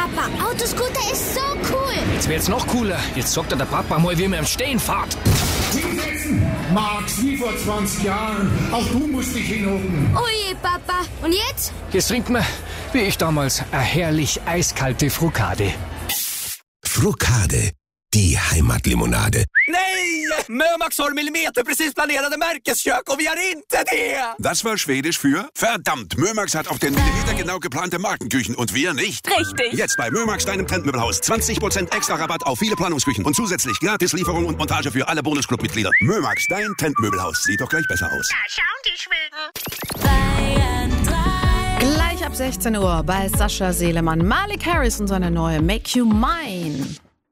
Papa. Autoscooter ist so cool. Jetzt wird's noch cooler. Jetzt sagt der Papa mal, wie man im Stehen fährt. Hinsetzen! Max, wie vor 20 Jahren. Auch du musst dich hinhocken. Oje, Papa. Und jetzt? Jetzt trinkt man, wie ich damals, eine herrlich eiskalte Frukade. Frukade, die Heimatlimonade. Nej! Mömax har millimeterprecis planerade märkeskök och vi har inte det! Das war Schwedisch für verdammt. Mömax hat auf den Millimeter genau geplante Markenküchen und wir nicht. Richtig. Jetzt bei Mömax, deinem Trendmöbelhaus. 20% extra Rabatt auf viele Planungsküchen und zusätzlich Gratislieferung und Montage für alle Bonusclub-Mitglieder. Mömax, dein Trendmöbelhaus. Sieht doch gleich besser aus. Da schauen die Schweden. Gleich ab 16 Uhr bei Sascha Selemann, Malik Harris und seine neue Make You Mine.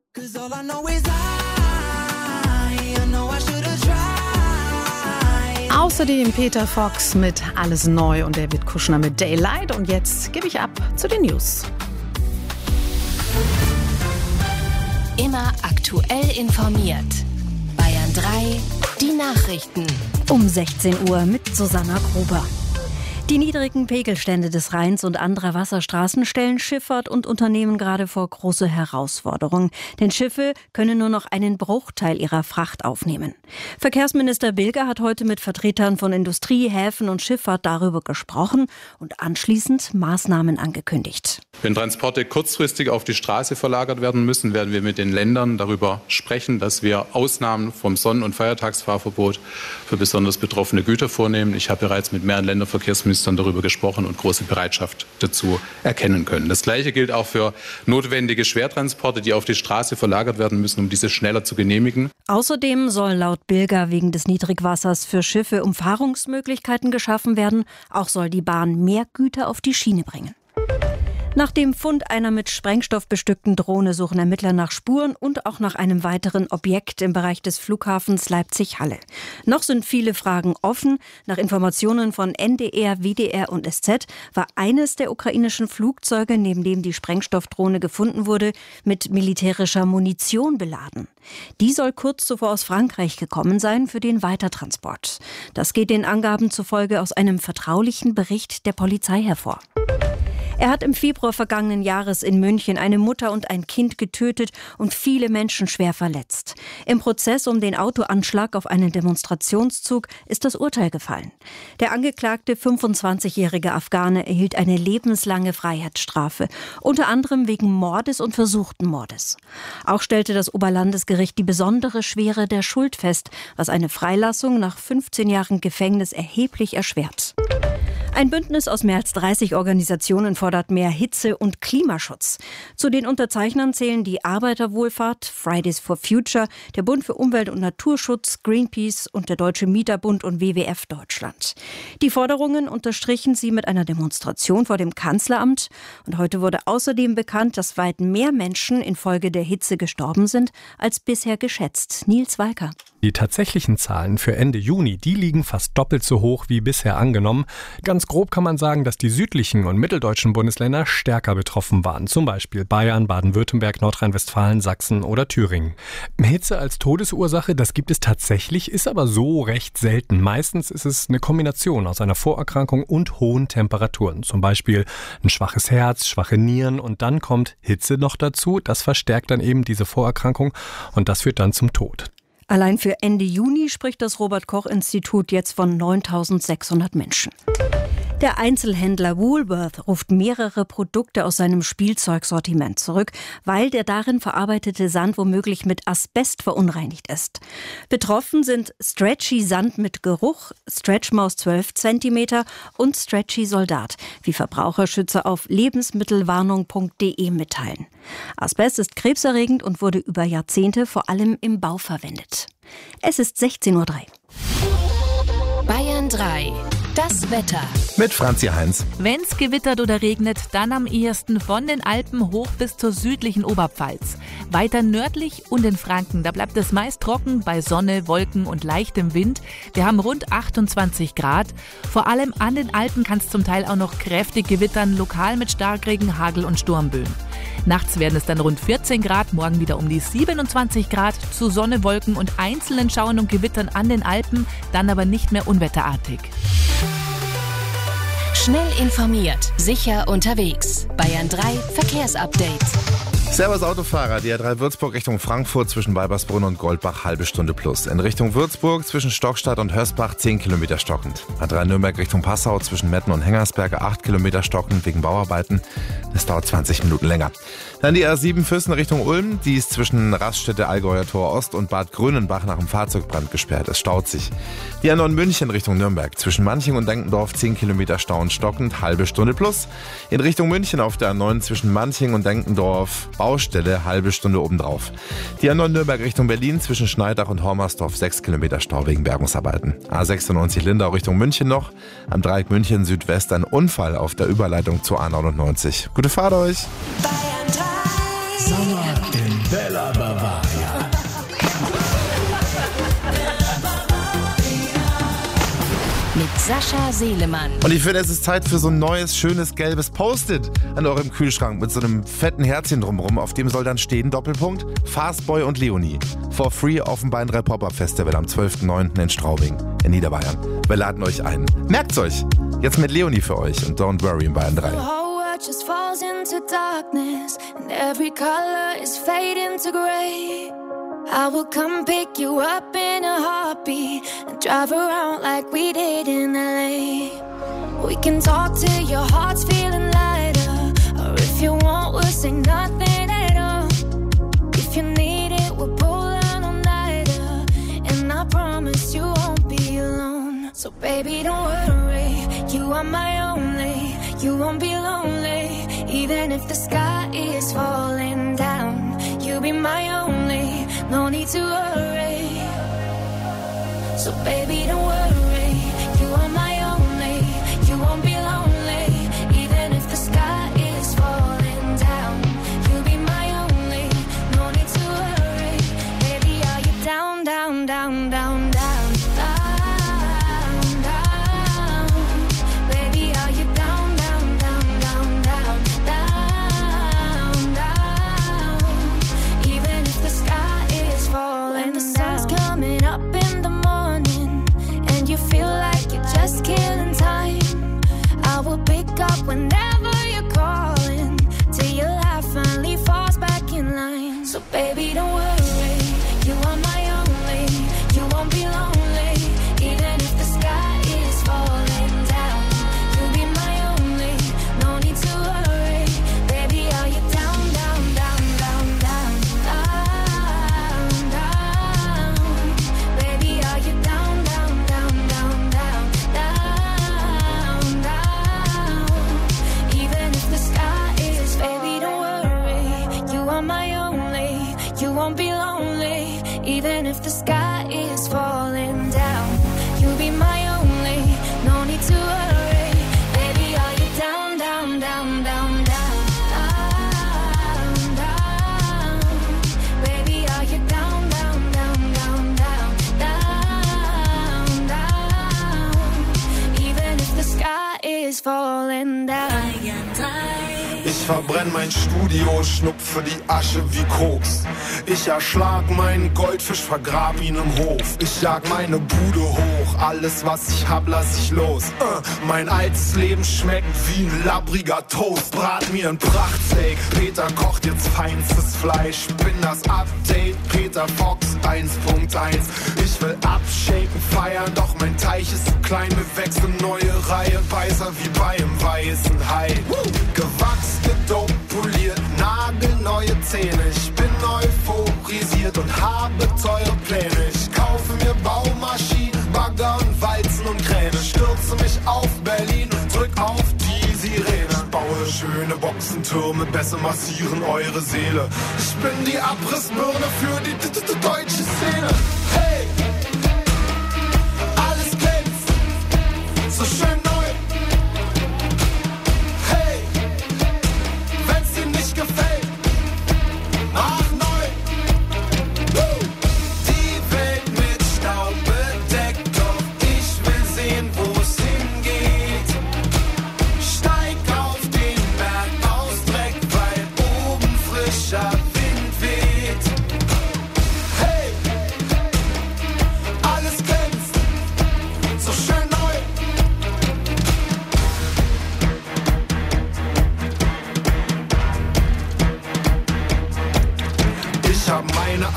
Außerdem Peter Fox mit Alles Neu und David Kushner mit Daylight. Und jetzt gebe ich ab zu den News. Immer aktuell informiert. Bayern 3, die Nachrichten. Um 16 Uhr mit Susanna Gruber. Die niedrigen Pegelstände des Rheins und anderer Wasserstraßen stellen Schifffahrt und Unternehmen gerade vor große Herausforderungen. Denn Schiffe können nur noch einen Bruchteil ihrer Fracht aufnehmen. Verkehrsminister Bilger hat heute mit Vertretern von Industrie, Häfen und Schifffahrt darüber gesprochen und anschließend Maßnahmen angekündigt. Wenn Transporte kurzfristig auf die Straße verlagert werden müssen, werden wir mit den Ländern darüber sprechen, dass wir Ausnahmen vom Sonn- und Feiertagsfahrverbot für besonders betroffene Güter vornehmen. Ich habe bereits mit mehreren Länderverkehrsministern darüber gesprochen und große Bereitschaft dazu erkennen können. Das Gleiche gilt auch für notwendige Schwertransporte, die auf die Straße verlagert werden müssen, um diese schneller zu genehmigen. Außerdem soll laut Bilger wegen des Niedrigwassers für Schiffe Umfahrungsmöglichkeiten geschaffen werden. Auch soll die Bahn mehr Güter auf die Schiene bringen. Nach dem Fund einer mit Sprengstoff bestückten Drohne suchen Ermittler nach Spuren und auch nach einem weiteren Objekt im Bereich des Flughafens Leipzig-Halle. Noch sind viele Fragen offen. Nach Informationen von NDR, WDR und SZ war eines der ukrainischen Flugzeuge, neben dem die Sprengstoffdrohne gefunden wurde, mit militärischer Munition beladen. Die soll kurz zuvor aus Frankreich gekommen sein für den Weitertransport. Das geht den Angaben zufolge aus einem vertraulichen Bericht der Polizei hervor. Er hat im Februar vergangenen Jahres in München eine Mutter und ein Kind getötet und viele Menschen schwer verletzt. Im Prozess um den Autoanschlag auf einen Demonstrationszug ist das Urteil gefallen. Der angeklagte 25-jährige Afghane erhielt eine lebenslange Freiheitsstrafe, unter anderem wegen Mordes und versuchten Mordes. Auch stellte das Oberlandesgericht die besondere Schwere der Schuld fest, was eine Freilassung nach 15 Jahren Gefängnis erheblich erschwert. Ein Bündnis aus mehr als 30 Organisationen fordert mehr Hitze- und Klimaschutz. Zu den Unterzeichnern zählen die Arbeiterwohlfahrt, Fridays for Future, der Bund für Umwelt- und Naturschutz, Greenpeace und der Deutsche Mieterbund und WWF Deutschland. Die Forderungen unterstrichen sie mit einer Demonstration vor dem Kanzleramt. Und heute wurde außerdem bekannt, dass weit mehr Menschen infolge der Hitze gestorben sind, als bisher geschätzt. Nils Walker. Die tatsächlichen Zahlen für Ende Juni, die liegen fast doppelt so hoch wie bisher angenommen. Ganz grob kann man sagen, dass die südlichen und mitteldeutschen Bundesländer stärker betroffen waren. Zum Beispiel Bayern, Baden-Württemberg, Nordrhein-Westfalen, Sachsen oder Thüringen. Hitze als Todesursache, das gibt es tatsächlich, ist aber so recht selten. Meistens ist es eine Kombination aus einer Vorerkrankung und hohen Temperaturen. Zum Beispiel ein schwaches Herz, schwache Nieren und dann kommt Hitze noch dazu. Das verstärkt dann eben diese Vorerkrankung und das führt dann zum Tod. Allein für Ende Juni spricht das Robert-Koch-Institut jetzt von 9.600 Menschen. Der Einzelhändler Woolworth ruft mehrere Produkte aus seinem Spielzeugsortiment zurück, weil der darin verarbeitete Sand womöglich mit Asbest verunreinigt ist. Betroffen sind Stretchy Sand mit Geruch, Stretchmaus 12 cm und Stretchy Soldat, wie Verbraucherschützer auf lebensmittelwarnung.de mitteilen. Asbest ist krebserregend und wurde über Jahrzehnte vor allem im Bau verwendet. Es ist 16:03 Uhr. Bayern 3. Das Wetter. Mit Franzi Heinz. Wenn's gewittert oder regnet, dann am ehesten von den Alpen hoch bis zur südlichen Oberpfalz. Weiter nördlich und in Franken, da bleibt es meist trocken bei Sonne, Wolken und leichtem Wind. Wir haben rund 28 Grad. Vor allem an den Alpen kann es zum Teil auch noch kräftig gewittern, lokal mit Starkregen, Hagel und Sturmböen. Nachts werden es dann rund 14 Grad, morgen wieder um die 27 Grad, zu Sonne, Wolken und einzelnen Schauern und Gewittern an den Alpen, dann aber nicht mehr unwetterartig. Schnell informiert, sicher unterwegs. Bayern 3 Verkehrsupdate. Servus Autofahrer, die A3 Würzburg Richtung Frankfurt zwischen Weibersbrunn und Goldbach halbe Stunde plus. In Richtung Würzburg zwischen Stockstadt und Hösbach 10 Kilometer stockend. A3 Nürnberg Richtung Passau zwischen Metten und Hengersberge 8 Kilometer stockend wegen Bauarbeiten. Das dauert 20 Minuten länger. Dann die A7 Füssen Richtung Ulm, die ist zwischen Raststätte Allgäuer Tor Ost und Bad Grönenbach nach einem Fahrzeugbrand gesperrt. Es staut sich. Die A9 München Richtung Nürnberg zwischen Manching und Denkendorf 10 Kilometer Stau und stockend, halbe Stunde plus. In Richtung München auf der A9 zwischen Manching und Denkendorf Baustelle, halbe Stunde obendrauf. Die A9 Nürnberg Richtung Berlin zwischen Schneidach und Hormersdorf 6 Kilometer Stau wegen Bergungsarbeiten. A96 Lindau Richtung München noch. Am Dreieck München Südwest ein Unfall auf der Überleitung zur A99. Gute Fahrt euch! Sommer in Bella Bavaria. Mit Sascha Selemann. Und ich finde, es ist Zeit für so ein neues, schönes, gelbes Post-it an eurem Kühlschrank mit so einem fetten Herzchen drumherum. Auf dem soll dann stehen, Doppelpunkt, Fastboy und Leonie. For free auf dem Bayern 3 Pop-Up Festival am 12.09. in Straubing in Niederbayern. Wir laden euch ein. Merkt's euch! Jetzt mit Leonie für euch und Don't Worry in Bayern 3. Just falls into darkness and every color is fading to gray. I will come pick you up in a heartbeat and drive around like we did in LA. We can talk till your heart's feeling lighter, or if you want we'll say nothing at all. If you need it we'll pull an all-nighter, and I promise you won't be alone. So baby don't worry, you are my only. You won't be lonely, even if the sky is falling down. You'll be my only, no need to worry. So baby don't worry, you are my only. You won't be lonely, even if the sky is falling down. You'll be my only, no need to worry. Baby, are you down, down, down, down, down? Whenever you're calling, till your life finally falls back in line. So baby don't worry, you are my only. You won't be lonely, even if the sky is falling down. You'll be my only, no need to worry. Baby, are you down, down, down, down, down, down, down? Baby, are you down, down, down, down, down, down, down? Baby, don't worry, you are my only. You won't be lonely, even if the sky is falling down. You'll be my only, no need to worry. Baby, are you down, down, down, down, down, down, down? Baby, are you down, down, down, down, down, down, down? Even if the sky is falling down. Ich verbrenn mein Studio, schnupfe die Asche wie Koks. Ich erschlag meinen Goldfisch, vergrab ihn im Hof. Ich jag meine Bude hoch, alles was ich hab lass ich los. Mein altes Leben schmeckt wie ein labbriger Toast. Brat mir ein Prachtsteak, Peter kocht jetzt feinstes Fleisch. Bin das Update, Peter Fox 1.1. Ich will abshaken, feiern, doch mein Teich ist zu klein. Wir wechseln neue Reihe, weißer wie bei einem weißen Hai. Gewachs, gedopt, poliert, nagelneue Zähne. Ich bin euphorisiert und habe teure Pläne. Ich kaufe mir Baumaschinen, Bagger und Walzen und Kräne. Stürze mich auf Berlin und drück auf die Sirene. Baue schöne Boxentürme, besser massieren eure Seele. Ich bin die Abrissbirne für die deutsche Szene. Hey! Alles glänzt, so schön neu.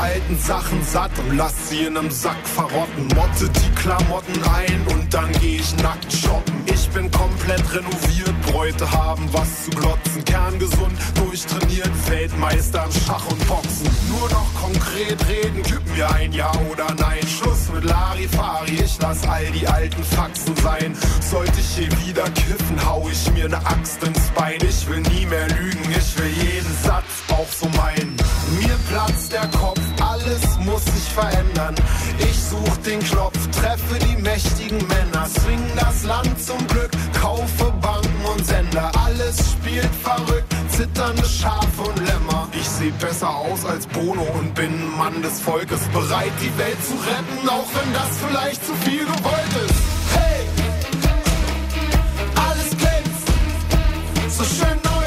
alten Sachen satt und lass sie in einem Sack verrotten. Motte die Klamotten ein und dann geh ich nackt shoppen. Ich bin komplett renoviert, Bräute haben was zu glotzen. Kerngesund, durchtrainiert, Weltmeister im Schach und Boxen. Nur noch konkret reden, gib mir ein Ja oder Nein. Schluss mit Larifari, ich lass all die alten Faxen sein. Sollte ich je wieder kiffen, hau ich mir ne Axt ins Bein. Ich will nie mehr lügen, ich will jeden Satz auch so meinen. Mir platzt der Kopf, alles muss sich verändern. Ich such den Knopf, treffe die mächtigen Männer. Swing das Land zum Glück, kaufe Banken und Sender. Alles spielt verrückt, zitternde Schafe und Lämmer. Ich seh besser aus als Bono und bin ein Mann des Volkes. Bereit die Welt zu retten, auch wenn das vielleicht zu viel gewollt ist. Hey, alles glänzt, so schön neu.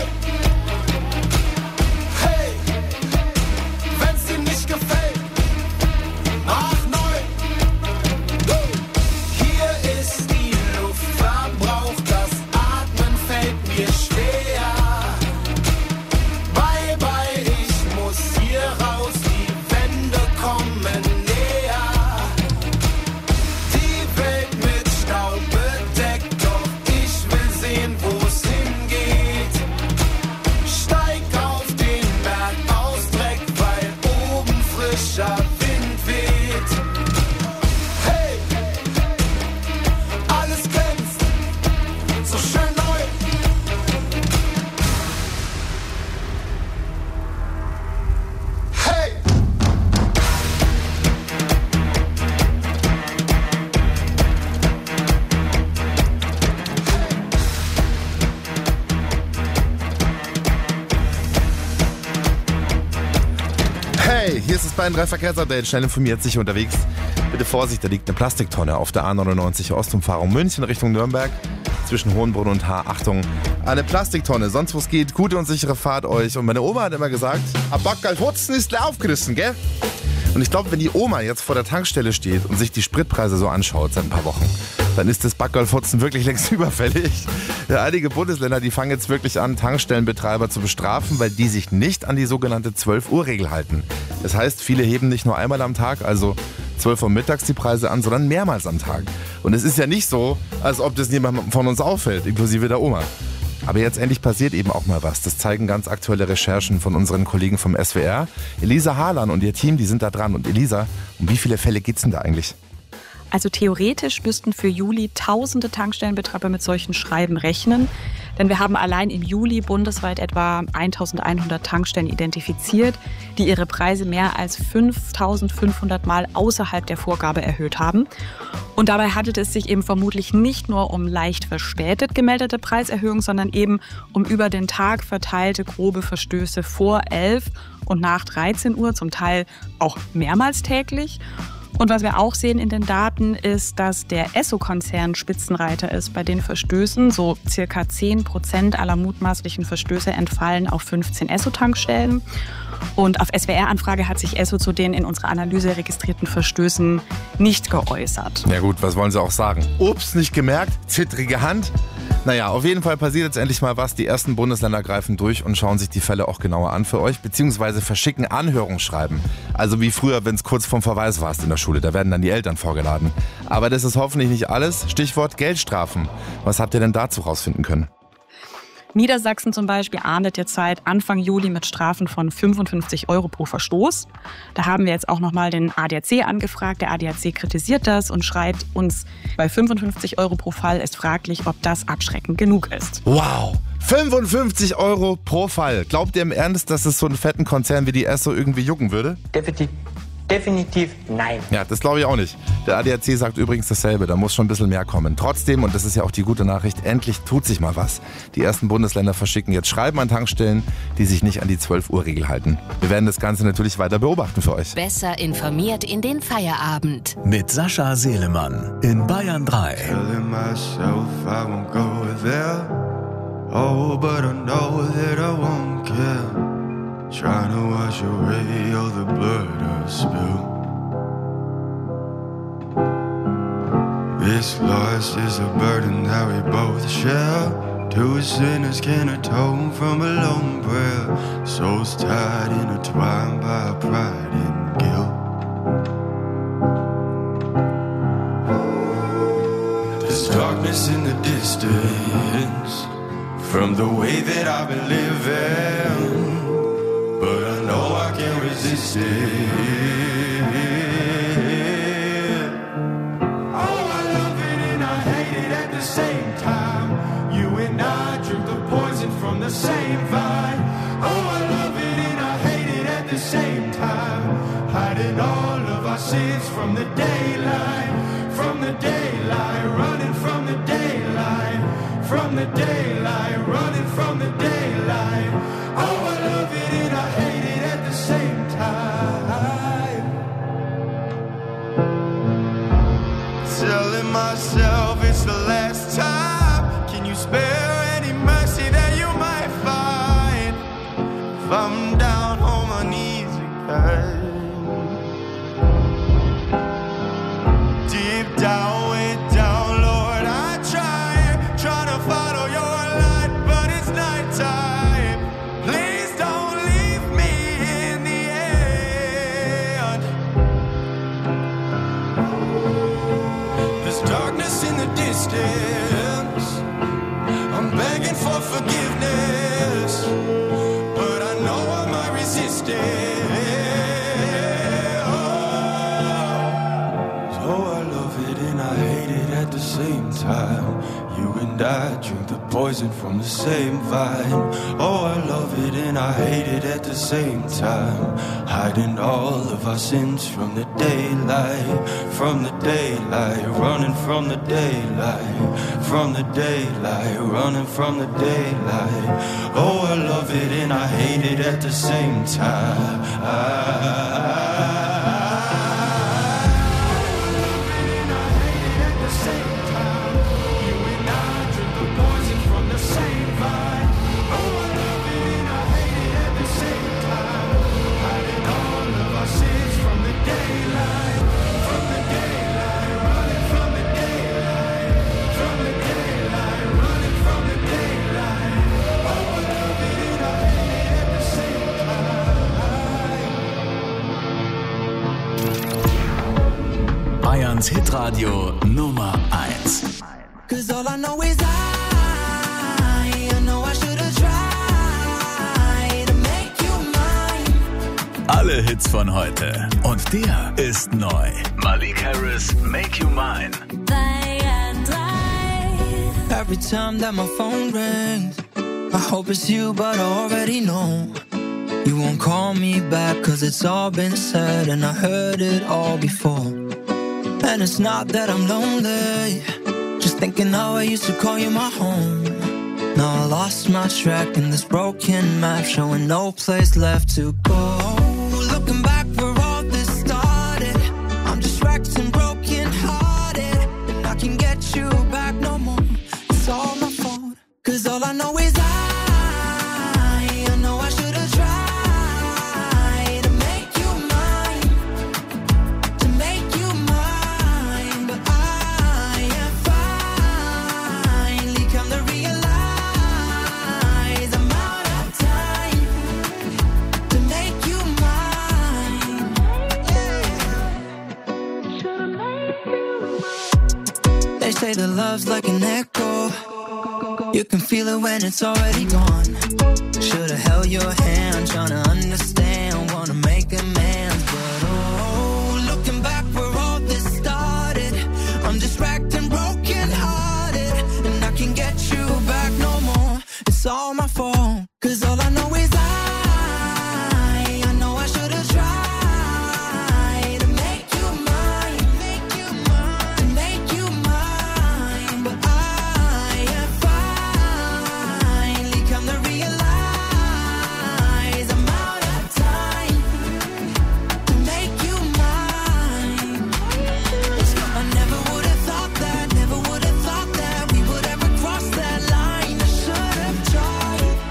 Hey, wenn's dir nicht gefällt, mach neu. Hier ist die Luft verbraucht, das Atmen fällt mir schwer. Bye bye, ich muss hier raus, die Wände kommen näher. Die Welt mit Staub bedeckt, doch ich will sehen, wo's hingeht. Steig auf den Berg aus Dreck, weil oben frischer Wind weht. Hey, alles glänzt, so schön neu. Hey! Hey, hier ist es Bayern 3 Verkehrsupdate. Schnell informiert, sicher unterwegs. Bitte Vorsicht, da liegt eine Plastiktonne auf der A99 Ostumfahrung München Richtung Nürnberg. Zwischen Hohenbrunn und Haar. Achtung, eine Plastiktonne. Sonst wo es geht, gute und sichere Fahrt euch. Und meine Oma hat immer gesagt, ein Backerl Hutzen ist leer aufgerissen, gell? Und ich glaube, wenn die Oma jetzt vor der Tankstelle steht und sich die Spritpreise so anschaut seit ein paar Wochen, dann ist das Backerl-Futzen wirklich längst überfällig. Ja, einige Bundesländer, die fangen jetzt wirklich an, Tankstellenbetreiber zu bestrafen, weil die sich nicht an die sogenannte 12-Uhr-Regel halten. Das heißt, viele heben nicht nur einmal am Tag, also 12 Uhr mittags die Preise an, sondern mehrmals am Tag. Und es ist ja nicht so, als ob das niemandem von uns auffällt, inklusive der Oma. Aber jetzt endlich passiert eben auch mal was. Das zeigen ganz aktuelle Recherchen von unseren Kollegen vom SWR. Elisa Harlan und ihr Team, die sind da dran. Und Elisa, um wie viele Fälle geht's denn da eigentlich? Also theoretisch müssten für Juli tausende Tankstellenbetreiber mit solchen Schreiben rechnen. Denn wir haben allein im Juli bundesweit etwa 1100 Tankstellen identifiziert, die ihre Preise mehr als 5500 Mal außerhalb der Vorgabe erhöht haben. Und dabei handelt es sich eben vermutlich nicht nur um leicht verspätet gemeldete Preiserhöhungen, sondern eben um über den Tag verteilte grobe Verstöße vor 11 und nach 13 Uhr, zum Teil auch mehrmals täglich. Und was wir auch sehen in den Daten ist, dass der Esso-Konzern Spitzenreiter ist bei den Verstößen. So circa 10% aller mutmaßlichen Verstöße entfallen auf 15 Esso-Tankstellen. Und auf SWR-Anfrage hat sich Esso zu den in unserer Analyse registrierten Verstößen nicht geäußert. Ja gut, was wollen sie auch sagen? Ups, nicht gemerkt? Zittrige Hand? Naja, auf jeden Fall passiert jetzt endlich mal was. Die ersten Bundesländer greifen durch und schauen sich die Fälle auch genauer an für euch, beziehungsweise verschicken Anhörungsschreiben. Also wie früher, wenn es kurz vorm Verweis warst in der Schule. Da werden dann die Eltern vorgeladen. Aber das ist hoffentlich nicht alles. Stichwort Geldstrafen. Was habt ihr denn dazu rausfinden können? Niedersachsen zum Beispiel ahndet jetzt seit Anfang Juli mit Strafen von 55 € pro Verstoß. Da haben wir jetzt auch nochmal den ADAC angefragt. Der ADAC kritisiert das und schreibt uns, bei 55 € pro Fall ist fraglich, ob das abschreckend genug ist. Wow! 55 € pro Fall. Glaubt ihr im Ernst, dass es so einen fetten Konzern wie die Esso irgendwie jucken würde? Definitiv nein. Ja, das glaube ich auch nicht. Der ADAC sagt übrigens dasselbe, da muss schon ein bisschen mehr kommen. Trotzdem, und das ist ja auch die gute Nachricht, endlich tut sich mal was. Die ersten Bundesländer verschicken jetzt Schreiben an Tankstellen, die sich nicht an die 12-Uhr-Regel halten. Wir werden das Ganze natürlich weiter beobachten für euch. Besser informiert in den Feierabend. Mit Sascha Selemann in Bayern 3. Trying to wash away all the blood I've spilled. This loss is a burden that we both share. Two sinners can atone from a lone prayer. Souls tied, intertwined by pride and guilt. There's darkness in the distance from the way that I've been living, but I know I can't resist it. Oh, I love it and I hate it at the same time. You and I drink the poison from the same vine. Oh, I love it and I hate it at the same time. Hiding all of our sins from the daylight, from the daylight, running from the daylight, from the daylight, running from the daylight. Oh, I love it and I hate it at the same time. Telling myself it's the last time. Can you spare any mercy that you might find if I'm down on my knees again? Deep down, way down, Lord, I try to follow your light, but it's nighttime. Please don't leave me in the end. There's darkness in the distance. I'm begging for forgiveness, but I know I might resist it. At the same time, you and I drink the poison from the same vine. Oh, I love it and I hate it at the same time. Hiding all of our sins from the daylight, running from the daylight, running from the daylight. Oh, I love it and I hate it at the same time. Bayerns Hitradio Nummer 1. Cause all I know is I know I should have tried to make you mine. Alle Hits von heute. Und der ist neu. Malik Harris, Make You Mine. Bayern 3. Every time that my phone rings, I hope it's you, but I already know you won't call me back, cause it's all been said and I heard it all before. And it's not that I'm lonely, just thinking how I used to call you my home. Now I lost my track in this broken map, showing no place left to go. Looking back where all this started, I'm just wrecked and broken hearted, and I can't get you back no more. It's all my fault, cause all I know is I know I should have tried to make you mine, to make you mine. But I have finally come to realize I'm out of time to make you mine. Yeah. They say that love's like an echo, you can feel it when it's already gone. Should've held your hand, tryna understand, wanna make amends. But oh, looking back where all this started, I'm just wrecked and broken hearted, and I can't get you back no more. It's all my fault, cause all I know is I know I should've tried to make you mine, to make you mine. But I have finally come to realize I'm out of time to make you mine. I never would have thought that we would ever cross that line. I should have tried.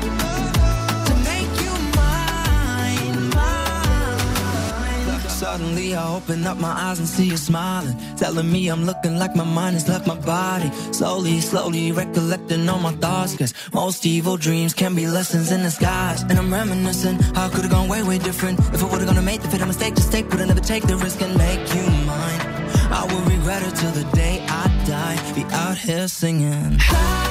open up my eyes and see you smiling, telling me I'm looking like my mind has left my body. Slowly recollecting all my thoughts, cause most evil dreams can be lessons in disguise. And I'm reminiscing how I could've gone way different. If I would've gonna make the fit a mistake, just take, but I never take the risk and make you mine. I will regret it till the day I die. Be out here singing.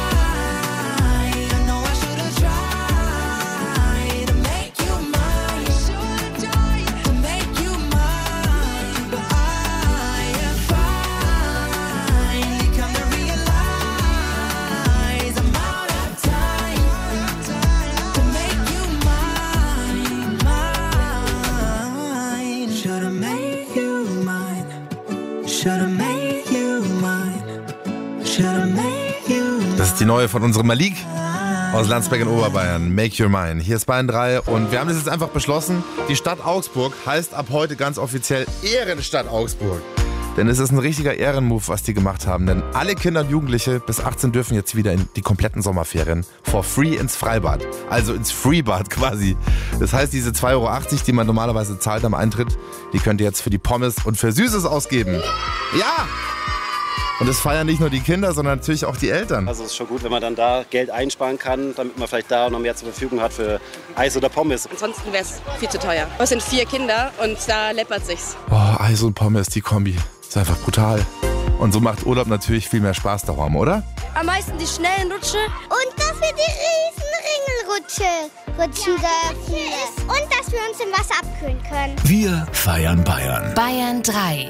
Das ist die neue von unserem Malik aus Landsberg in Oberbayern. Make Your Mine. Hier ist Bayern 3 und wir haben das jetzt einfach beschlossen. Die Stadt Augsburg heißt ab heute ganz offiziell Ehrenstadt Augsburg. Denn es ist ein richtiger Ehrenmove, was die gemacht haben. Denn alle Kinder und Jugendliche bis 18 dürfen jetzt wieder in die kompletten Sommerferien for free ins Freibad. Also ins Freebad quasi. Das heißt, diese 2,80 €, die man normalerweise zahlt am Eintritt, die könnt ihr jetzt für die Pommes und für Süßes ausgeben. Ja! Und das feiern nicht nur die Kinder, sondern natürlich auch die Eltern. Also es ist schon gut, wenn man dann da Geld einsparen kann, damit man vielleicht da noch mehr zur Verfügung hat für Eis oder Pommes. Ansonsten wäre es viel zu teuer. Es sind 4 Kinder und da läppert sich's. Oh, Eis und Pommes, die Kombi. Ist einfach brutal. Und so macht Urlaub natürlich viel mehr Spaß daheim, oder? Am meisten die schnellen Rutsche. Und dass wir die riesen Ringelrutsche rutschen dürfen. Und dass wir uns im Wasser abkühlen können. Wir feiern Bayern. Bayern 3.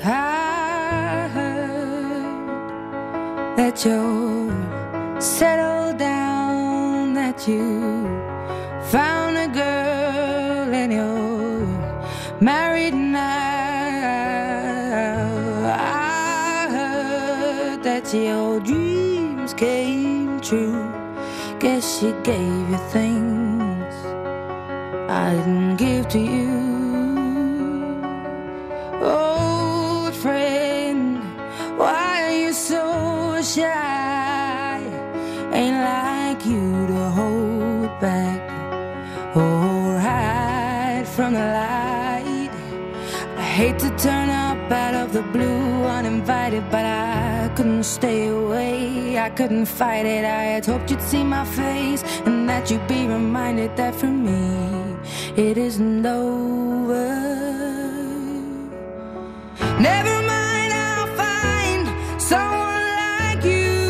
That you settled down, that you found a girl and you're married now. I heard that your dreams came true. Guess she gave you things I didn't give to you. Old friend, why are you so shy? Ain't like you to hold back or hide from the light. I hate to turn up out of the blue uninvited, but I couldn't stay away, I couldn't fight it. I had hoped you'd see my face and that you'd be reminded that for me it isn't over. Never mind, I'll find someone like you.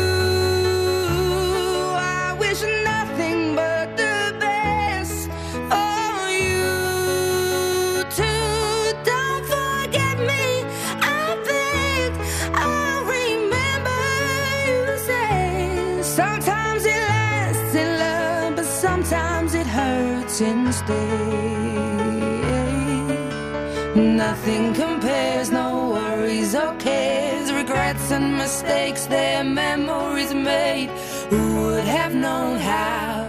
I wish nothing but the best for you too. Don't forget me, I beg. I remember you said sometimes it lasts in love, but sometimes it hurts instead. Nothing compares, no worries or cares, regrets and mistakes, their memories made. Who would have known how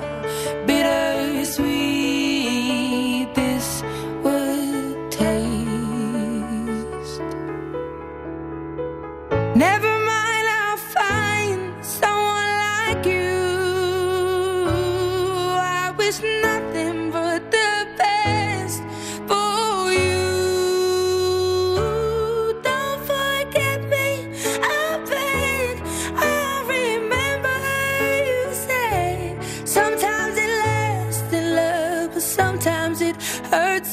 bittersweet this would taste? Never mind, I'll find someone like you. I wish nothing but the best for you. Don't forget me, I beg. I remember you said sometimes it lasts in love, but sometimes it hurts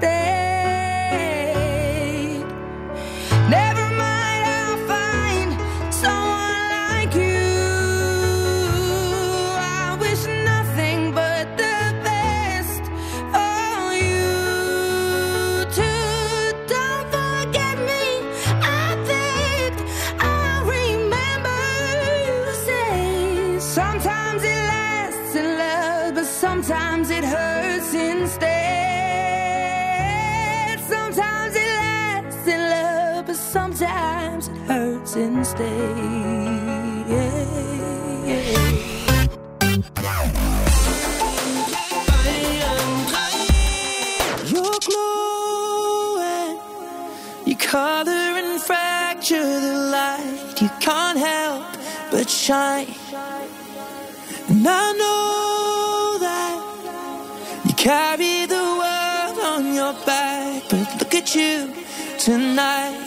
instead. Never mind, I'll find someone like you. I wish nothing but the best for you too. Don't forget me, I begged. I remember you say sometimes it lasts in love, but sometimes it hurts instead. Sometimes it lasts in love, but sometimes it hurts instead. You're glowing, you color and fracture the light. You can't help but shine. And I know that you carry the world on your back, but look at you, tonight.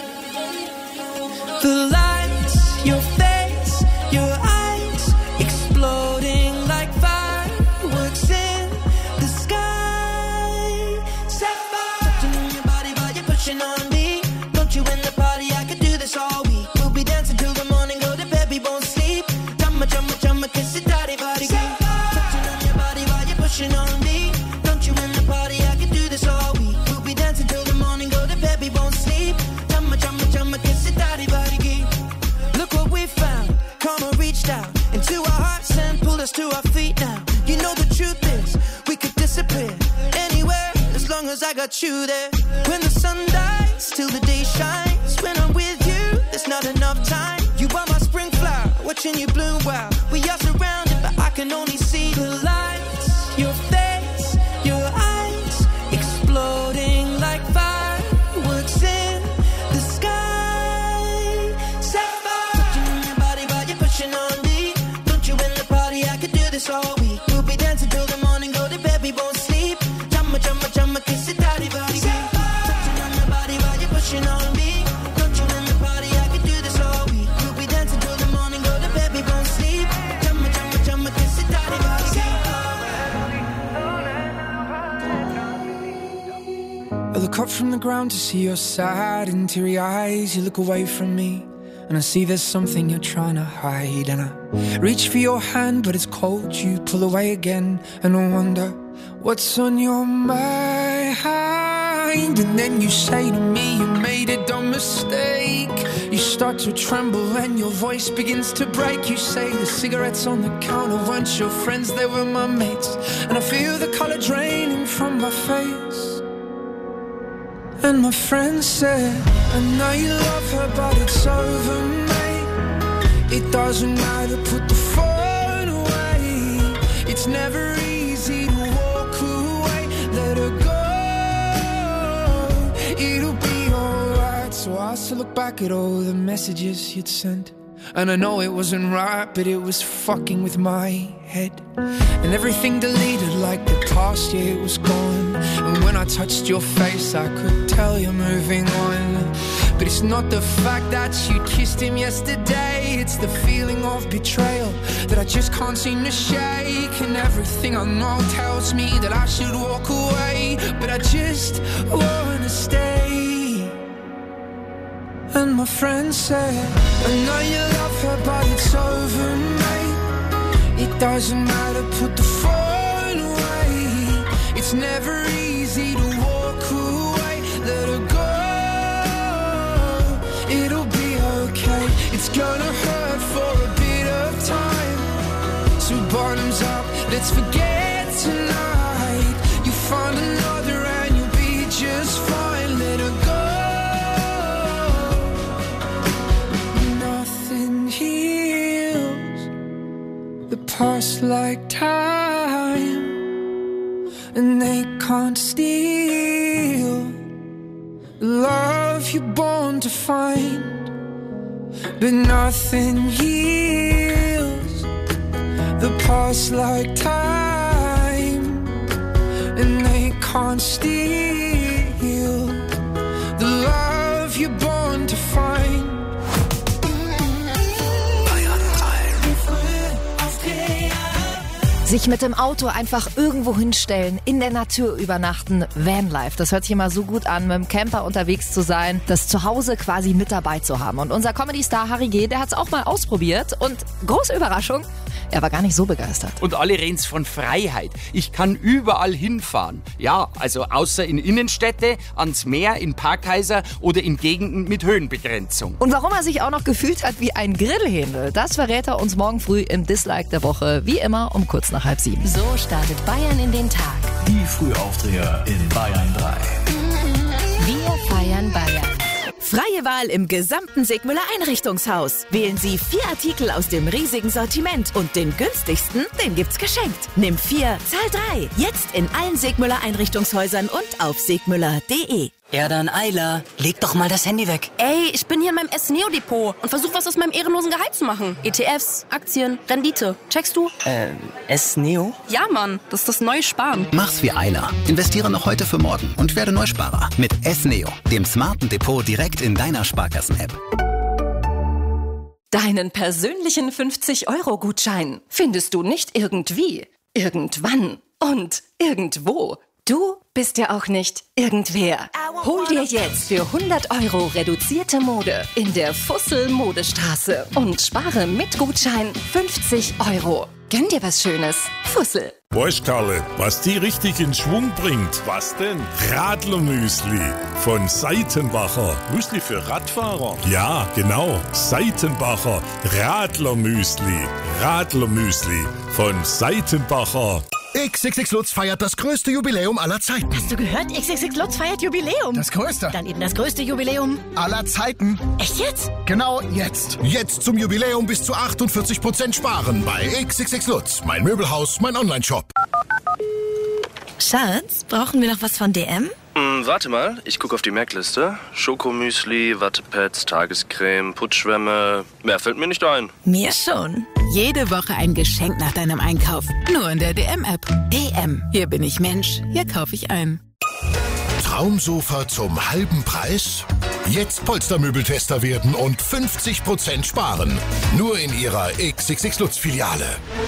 The lights, your face, your eyes, exploding like fireworks in the sky. Sapphire, touching on your body while you're pushing on me. Don't you in the party? I could do this all week. We'll be dancing till the morning, go to bed, we won't sleep. Chumma, chumma, chumma, kiss it, daddy, body. Touching on your body while you're pushing on me. Don't you in the party? I could do this all week. We'll be dancing till the morning, go to bed, we won't sleep. Chumma, chumma, chumma, kiss it, daddy, body. Look what we found. Karma reached out into our hearts and pulled us to our feet now. You know the truth is, we could disappear anywhere as long as I got you there. When the sun dies, till the day shines. When I'm with you, there's not enough time. You are my spring flower, watching you bloom. Wow, we are surrounded, but I can only see the lights. Your face, your eyes, exploding like fireworks in the sky. Sapphire, touching on your body while you're pushing on me. Don't you in the party? I could do this all week. We'll be dancing till the morning, go to bed, we won't sleep. Chumma, chumma, chumma, kiss it, daddy, body. Touching on your body while you're pushing on me. Don't you in the party? I could do this all week. We'll be dancing till the morning, go to bed, we won't sleep. Chumma, chumma, chumma, kiss it, daddy, body. I look up from the ground to see your sad and teary eyes. You look away from me and I see there's something you're trying to hide. And I reach for your hand, but it's cold. You pull away again and I wonder what's on your mind. And then you say to me you made a dumb mistake. You start to tremble and your voice begins to break. You say the cigarettes on the counter weren't your friends, they were my mates. And I feel the color draining from my face. And my friend said, I know you love her, but it's over, mate. It doesn't matter, put the phone away. It's never easy to walk away. Let her go, it'll be alright. So I still look back at all the messages you'd sent. And I know it wasn't right, but it was fucking with my head. And everything deleted like the past year was gone. And when I touched your face I could tell you're moving on. But it's not the fact that you kissed him yesterday. It's the feeling of betrayal that I just can't seem to shake. And everything I know tells me that I should walk away, but I just wanna stay. And my friend said, I know you love her, but it's over, mate. It doesn't matter, put the phone away. It's never easy to walk away. Let her go, it'll be okay. It's gonna hurt for a bit of time. So bottoms up, let's forget tonight. You find another and you'll be just fine. Let her go. The past like time, and they can't steal the love you're born to find. But nothing heals the past like time, and they can't steal the love you're born to find. Sich mit dem Auto einfach irgendwo hinstellen, in der Natur übernachten, Vanlife. Das hört sich immer so gut an, mit dem Camper unterwegs zu sein, das Zuhause quasi mit dabei zu haben. Und unser Comedy-Star Harry G., der hat's auch mal ausprobiert und große Überraschung, er war gar nicht so begeistert. Und alle reden's von Freiheit. Ich kann überall hinfahren. Ja, also außer in Innenstädte, ans Meer, in Parkhäuser oder in Gegenden mit Höhenbegrenzung. Und warum er sich auch noch gefühlt hat wie ein Grillhändel, das verrät er uns morgen früh im Dislike der Woche, wie immer um kurz nach 6:30. So startet Bayern in den Tag. Die Frühaufdreher in Bayern 3. Wir feiern Bayern. Freie Wahl im gesamten Segmüller Einrichtungshaus. Wählen Sie 4 Artikel aus dem riesigen Sortiment und den günstigsten, den gibt's geschenkt. Nimm 4, zahl 3. Jetzt in allen Segmüller Einrichtungshäusern und auf segmüller.de. Ja, dann Eila, leg doch mal das Handy weg. Ey, ich bin hier in meinem S-Neo-Depot und versuche was aus meinem ehrenlosen Gehalt zu machen. ETFs, Aktien, Rendite. Checkst du? S-Neo? Ja, Mann, das ist das neue Sparen. Mach's wie Eila. Investiere noch heute für morgen und werde Neusparer. Mit S-Neo, dem smarten Depot direkt in deiner Sparkassen-App. Deinen persönlichen 50-Euro-Gutschein findest du nicht irgendwie, irgendwann und irgendwo. Du bist ja auch nicht irgendwer. Hol dir jetzt für 100 Euro reduzierte Mode in der Fussel-Modestraße und spare mit Gutschein 50 Euro. Gönn dir was Schönes. Fussel. Weißt Karle, was die richtig in Schwung bringt? Was denn? Radlermüsli von Seitenbacher. Müsli für Radfahrer? Ja, genau. Seitenbacher Radlermüsli. Radlermüsli von Seitenbacher. XXX Lutz feiert das größte Jubiläum aller Zeiten. Hast du gehört? XXX Lutz feiert Jubiläum. Das größte. Dann eben das größte Jubiläum aller Zeiten. Echt jetzt? Genau jetzt. Jetzt zum Jubiläum bis zu 48% sparen bei XXX Lutz. Mein Möbelhaus, mein Onlineshop. Schatz, brauchen wir noch was von DM? Warte mal, ich gucke auf die Merkliste. Schokomüsli, Wattepads, Tagescreme, Putzschwämme. Mehr fällt mir nicht ein. Mir schon. Jede Woche ein Geschenk nach deinem Einkauf. Nur in der DM-App. DM. Hier bin ich Mensch. Hier kaufe ich ein. Traumsofa zum halben Preis? Jetzt Polstermöbeltester werden und 50% sparen. Nur in Ihrer XXX Lutz-Filiale.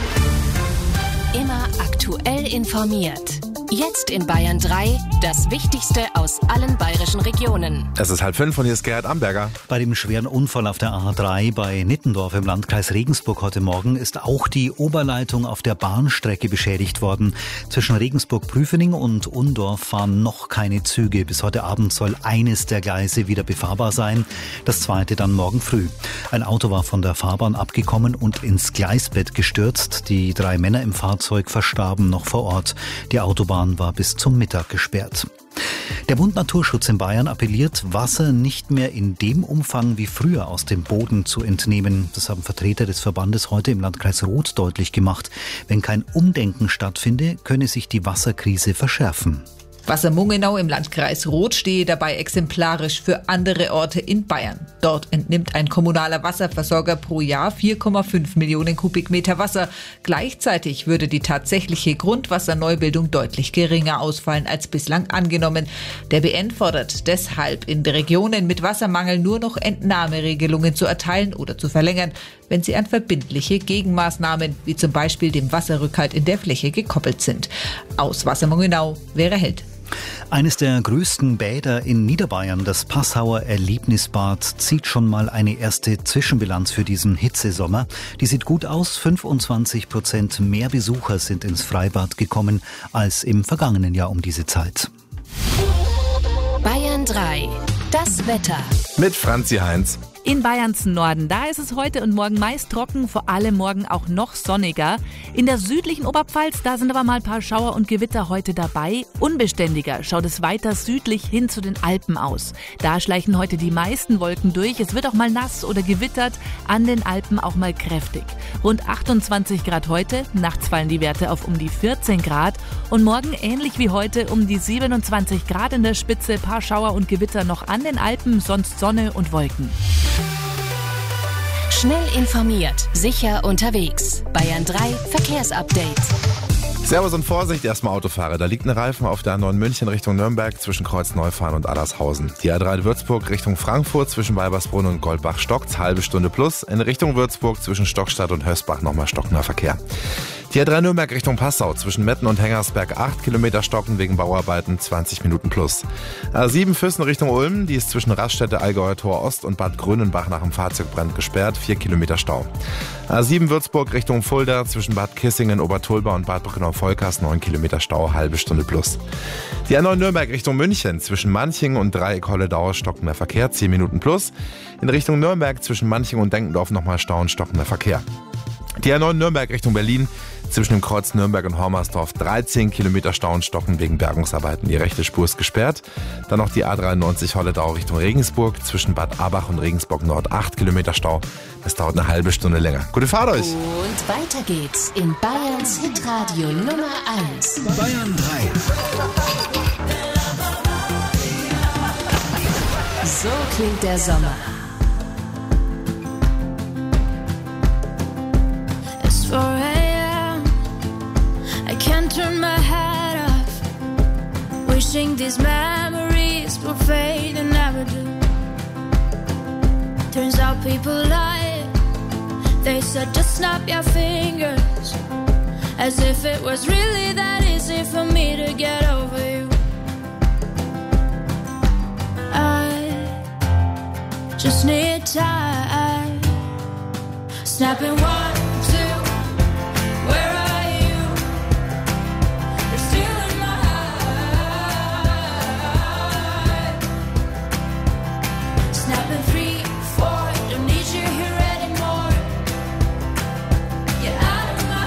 Immer aktuell informiert. Jetzt in Bayern 3, das Wichtigste aus allen bayerischen Regionen. Es ist 4:30 und hier ist Gerhard Amberger. Bei dem schweren Unfall auf der A3 bei Nittendorf im Landkreis Regensburg heute Morgen ist auch die Oberleitung auf der Bahnstrecke beschädigt worden. Zwischen Regensburg-Prüfening und Undorf fahren noch keine Züge. Bis heute Abend soll eines der Gleise wieder befahrbar sein, das zweite dann morgen früh. Ein Auto war von der Fahrbahn abgekommen und ins Gleisbett gestürzt. Die 3 Männer im Fahrzeug verstarben noch vor Ort. Die Autobahn war bis zum Mittag gesperrt. Der Bund Naturschutz in Bayern appelliert, Wasser nicht mehr in dem Umfang wie früher aus dem Boden zu entnehmen. Das haben Vertreter des Verbandes heute im Landkreis Roth deutlich gemacht. Wenn kein Umdenken stattfinde, könne sich die Wasserkrise verschärfen. Wassermungenau im Landkreis Roth stehe dabei exemplarisch für andere Orte in Bayern. Dort entnimmt ein kommunaler Wasserversorger pro Jahr 4,5 Millionen Kubikmeter Wasser. Gleichzeitig würde die tatsächliche Grundwasserneubildung deutlich geringer ausfallen als bislang angenommen. Der BN fordert deshalb, in Regionen mit Wassermangel nur noch Entnahmeregelungen zu erteilen oder zu verlängern, wenn sie an verbindliche Gegenmaßnahmen, wie zum Beispiel dem Wasserrückhalt in der Fläche, gekoppelt sind. Aus Wassermungenau, Vera Held. Eines der größten Bäder in Niederbayern, das Passauer Erlebnisbad, zieht schon mal eine erste Zwischenbilanz für diesen Hitzesommer. Die sieht gut aus. 25% mehr Besucher sind ins Freibad gekommen als im vergangenen Jahr um diese Zeit. Bayern 3, das Wetter. Mit Franzi Heinz. In Bayerns Norden, da ist es heute und morgen meist trocken, vor allem morgen auch noch sonniger. In der südlichen Oberpfalz, da sind aber mal ein paar Schauer und Gewitter heute dabei. Unbeständiger schaut es weiter südlich hin zu den Alpen aus. Da schleichen heute die meisten Wolken durch. Es wird auch mal nass oder gewittert, an den Alpen auch mal kräftig. Rund 28 Grad heute, nachts fallen die Werte auf um die 14 Grad. Und morgen ähnlich wie heute um die 27 Grad in der Spitze, paar Schauer und Gewitter noch an den Alpen, sonst Sonne und Wolken. Schnell informiert, sicher unterwegs. Bayern 3 Verkehrsupdate. Servus und Vorsicht, erstmal Autofahrer. Da liegt ein Reifen auf der A9 München Richtung Nürnberg zwischen Kreuzneufahren und Allershausen. Die A3 Würzburg Richtung Frankfurt zwischen Weibersbrunn und Goldbach stockt, halbe Stunde plus. In Richtung Würzburg zwischen Stockstadt und Hösbach nochmal stockender Verkehr. Die A3 Nürnberg Richtung Passau zwischen Metten und Hengersberg 8 Kilometer stocken wegen Bauarbeiten, 20 Minuten plus. A7 Füssen Richtung Ulm, die ist zwischen Raststätte Allgäuer Tor Ost und Bad Grönenbach nach dem Fahrzeugbrand gesperrt, 4 Kilometer Stau. A7 Würzburg Richtung Fulda zwischen Bad Kissingen, Obertulba und Bad Brückenau-Volkers 9 Kilometer Stau, halbe Stunde plus. Die A9 Nürnberg Richtung München zwischen Manching und Dreieck Holledau stockender Verkehr, 10 Minuten plus. In Richtung Nürnberg zwischen Manching und Denkendorf nochmal Stau und stockender Verkehr. Die A9 Nürnberg Richtung Berlin zwischen dem Kreuz Nürnberg und Hormersdorf 13 Kilometer Stau und Stocken wegen Bergungsarbeiten. Die rechte Spur ist gesperrt. Dann noch die A93 Holledau Richtung Regensburg zwischen Bad Abach und Regensburg Nord 8 Kilometer Stau. Das dauert eine halbe Stunde länger. Gute Fahrt euch! Und weiter geht's in Bayerns Hitradio Nummer 1. Bayern 3. So klingt der Sommer. It's 4 a.m. I can't turn my head off. Wishing these memories will fade and never do. Turns out people lie. They said just snap your fingers, as if it was really that easy for me to get over you. I just need time. Snapping 1, 2. Where are you? You're still in my heart. Snapping 3, 4. Don't need you here anymore. Get out of my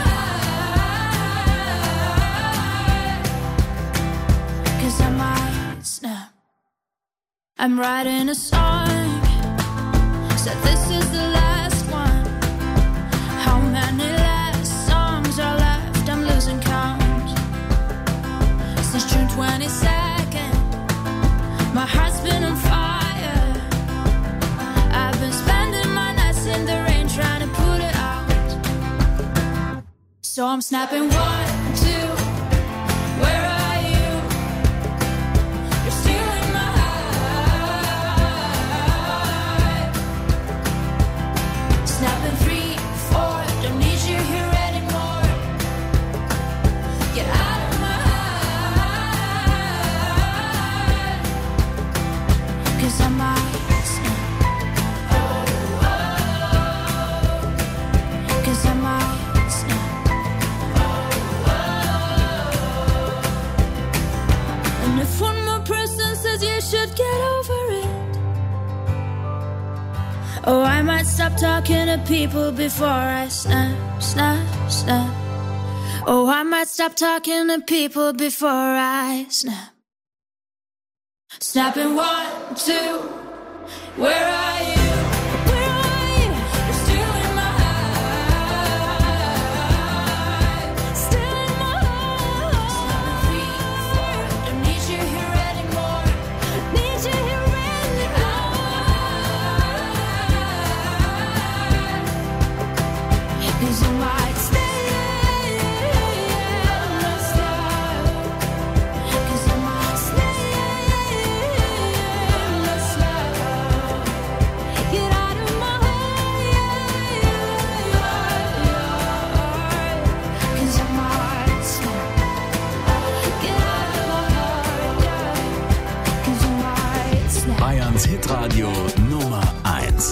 heart. 'Cause I might snap. I'm writing a song. Said this is the last one. How many last songs are left? I'm losing count. Since June 22nd, my heart's been on fire. I've been spending my nights in the rain trying to put it out. So I'm snapping 1, 2. Where are you? You're still in my heart. Snapping 3, 4. Don't need you here anymore. Get out of my heart. 'Cause I might snap. 'Cause I might snap. And if one more person says you should get over it, oh, I might stop talking to people before I snap, snap, snap. Oh, I might stop talking to people before I snap. Snapping 1, 2. Where are you? Where are you? You're still in my heart. Still in my heart. Snapping 3, 4. Don't need you here anymore. Need you here anymore. 'Cause I might stay. Cause I might stay. Get out of my heart. 'Cause I might snap. Get out of my heart. 'Cause I might snap. Bayerns Hitradio Nummer 1.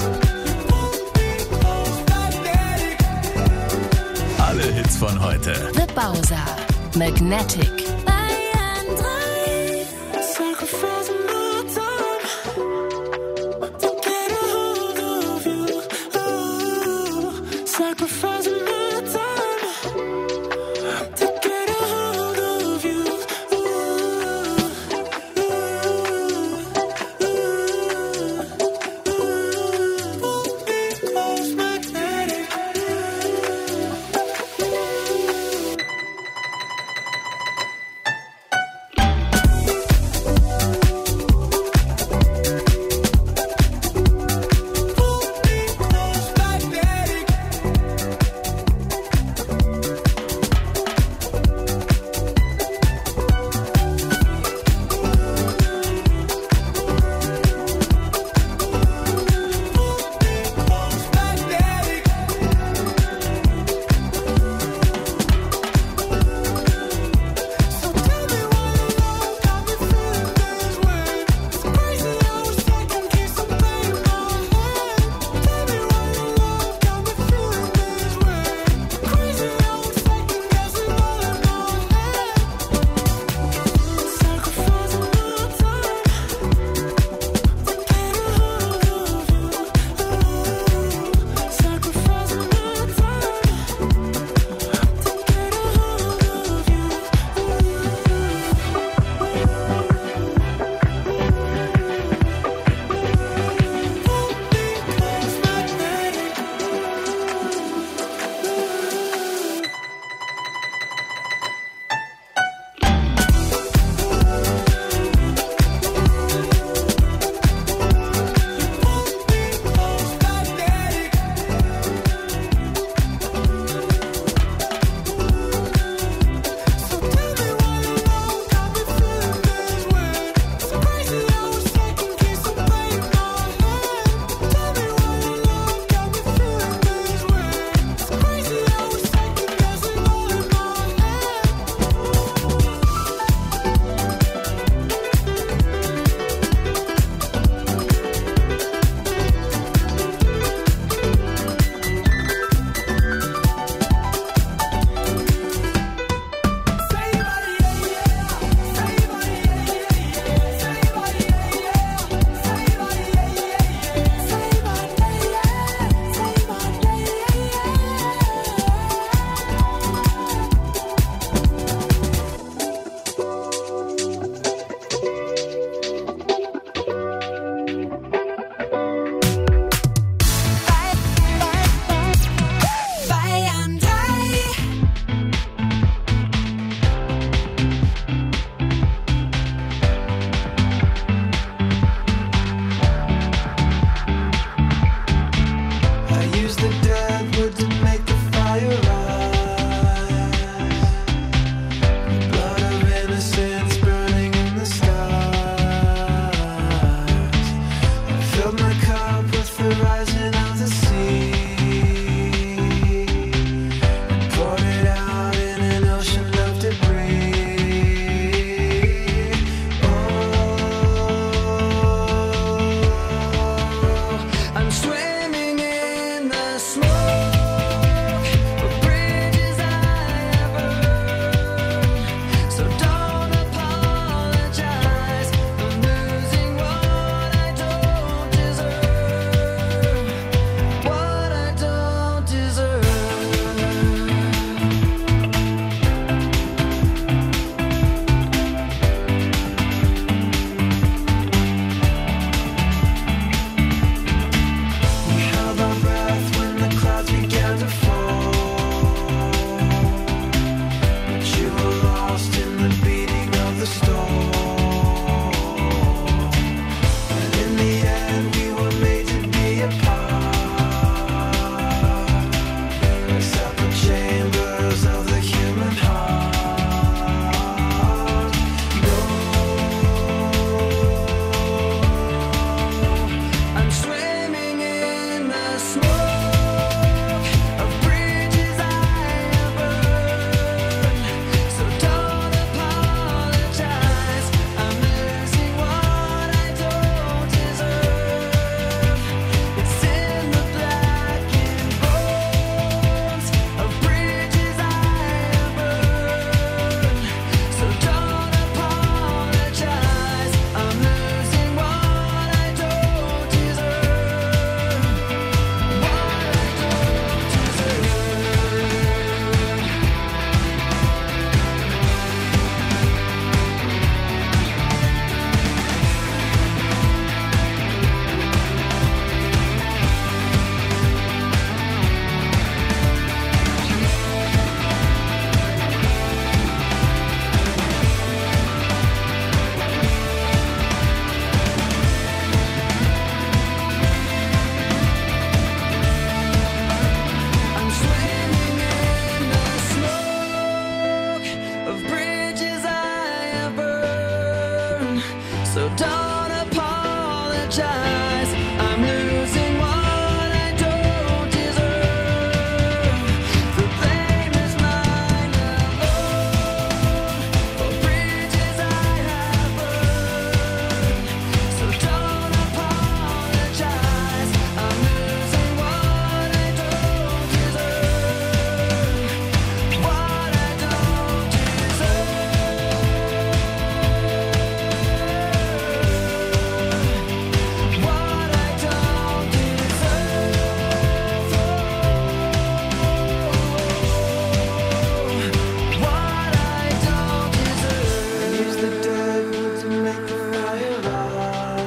Alle Hits von heute. The Bowser. Magnetic. Bayern 3. Sacrificing my time to get a hold of you. Sacrificing my time to get a hold of you. Because magnetic.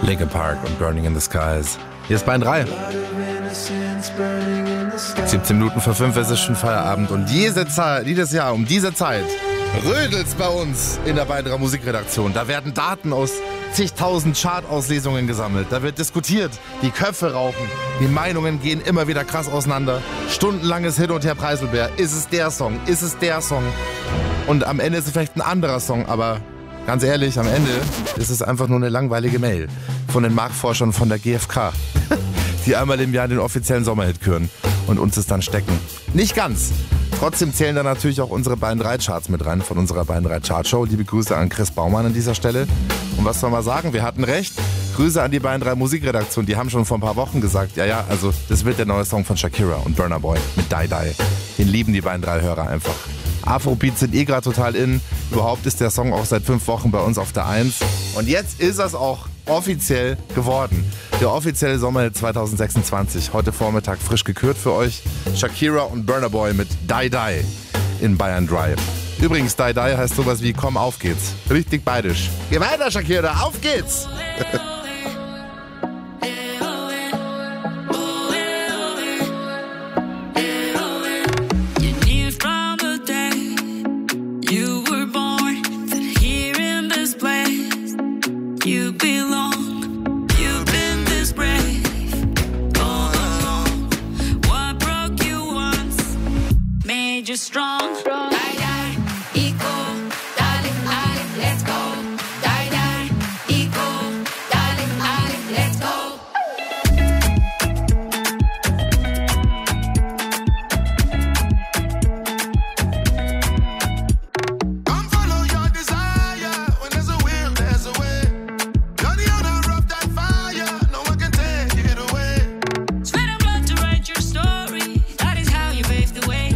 Linkin Park und Burning in the Skies. Hier ist Bayern 3. 17 Minuten vor 5, es ist schon Feierabend. Und jedes Jahr um diese Zeit rödelt's bei uns in der Bayern 3 Musikredaktion. Da werden Daten aus zigtausend Chart-Auslesungen gesammelt. Da wird diskutiert, die Köpfe rauchen, die Meinungen gehen immer wieder krass auseinander. Stundenlanges Hin und Her Preiselbeer. Ist es der Song? Ist es der Song? Und am Ende ist es vielleicht ein anderer Song, aber ganz ehrlich, am Ende ist es einfach nur eine langweilige Mail von den Marktforschern von der GfK, die einmal im Jahr den offiziellen Sommerhit küren und uns es dann stecken. Nicht ganz. Trotzdem zählen da natürlich auch unsere Bayern 3 Charts mit rein von unserer Bayern 3 Chartshow. Liebe Grüße an Chris Baumann an dieser Stelle. Und was soll man sagen? Wir hatten recht. Grüße an die Bayern 3 Musikredaktion. Die haben schon vor ein paar Wochen gesagt, ja, also das wird der neue Song von Shakira und Burna Boy mit Die Die. Den lieben die Bayern 3 Hörer einfach. Afrobeats sind gerade total in. Überhaupt ist der Song auch seit 5 Wochen bei uns auf der 1. Und jetzt ist das auch offiziell geworden. Der offizielle Sommerhit 2026. Heute Vormittag frisch gekürt für euch. Shakira und Burna Boy mit Die Die in Bayern 3. Übrigens, Die Die heißt sowas wie komm, auf geht's. Richtig bayerisch. Geh weiter, Shakira, auf geht's! Strong. Die, die, eco, darling, let's go. Die, die, eco, darling, let's go. Come follow your desire. When there's a will, there's a way. You're the owner of that fire. No one can take it away. Sweat and blood to write your story. That is how you pave the way.